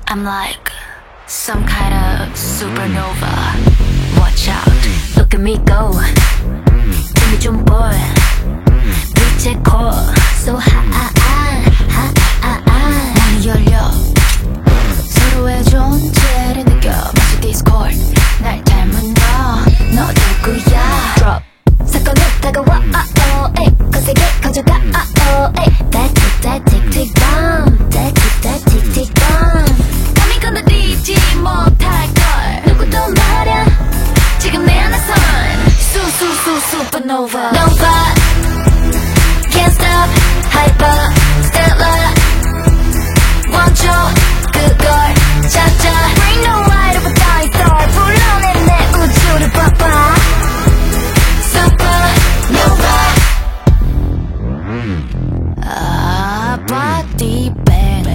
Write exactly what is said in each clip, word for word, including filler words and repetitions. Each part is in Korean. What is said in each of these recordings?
I'm like some kind of supernova. Watch out, look at me go. 힘이 좀 boy. 빛의 core, so high. 문이 열려. 서로의 존재를 느껴. 마치 Discord. 날 닮은 너, 너 누구야? Drop. 사건은 다가와. Oh, oh, 거세게 커져가. Oh, oh, that tick, that tick, tick bomb. That tick, that tick, tick bomb. 감히 건드리지 못할 걸. 누구도 말야. 지금 내 안에선 수수수 supernova. Nova. Can't stop. Hyper. Stellar. 멈춰. 그걸 찾아. Bring the light of a dying star. 불러내 내 우주를 봐봐. Supernova. Ah, body bang.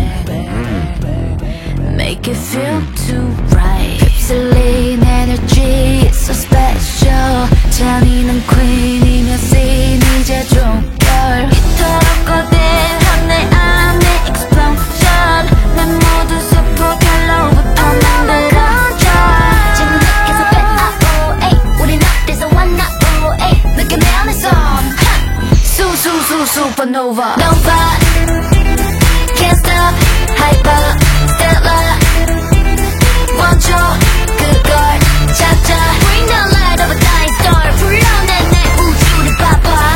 Make it feel too right. 휩쓸린 energy, it's so special. 잔인한 queen이며 scene 이제 종결. 이토록 거대한 내 안에 explosion. 내 모든 세포 결로부터 만들어져. 지금 느껴서 배 oh, ay. 우린 어디서 왔나 oh, ay. 느껴 내 안에선 수수수 supernova. Nova. Can't stop. Hyper. Stellar. 멈춰. 그걸 찾아. Bring the light of a dying star. 불러내 내 우주를 봐봐.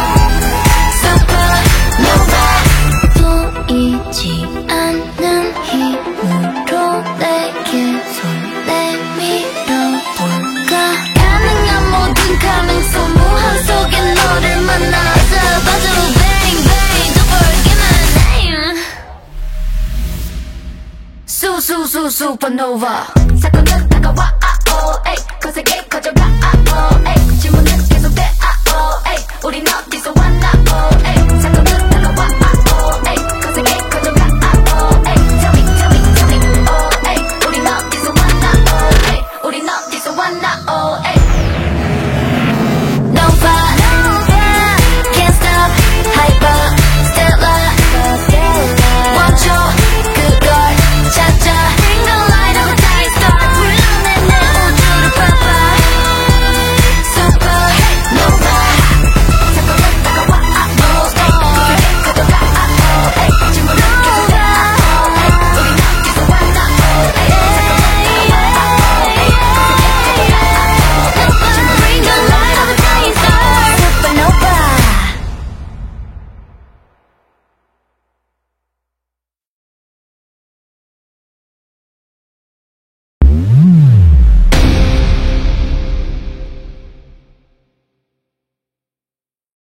Supernova. 보이지 않는 힘으로 내게 손 내밀어볼까. 가능한 모든 가능성 무한 속에 너를 만나서 봐줘. Bang bang don't forget my name. 수수수 supernova. 사건은 다가와. Oh, ay. 거세게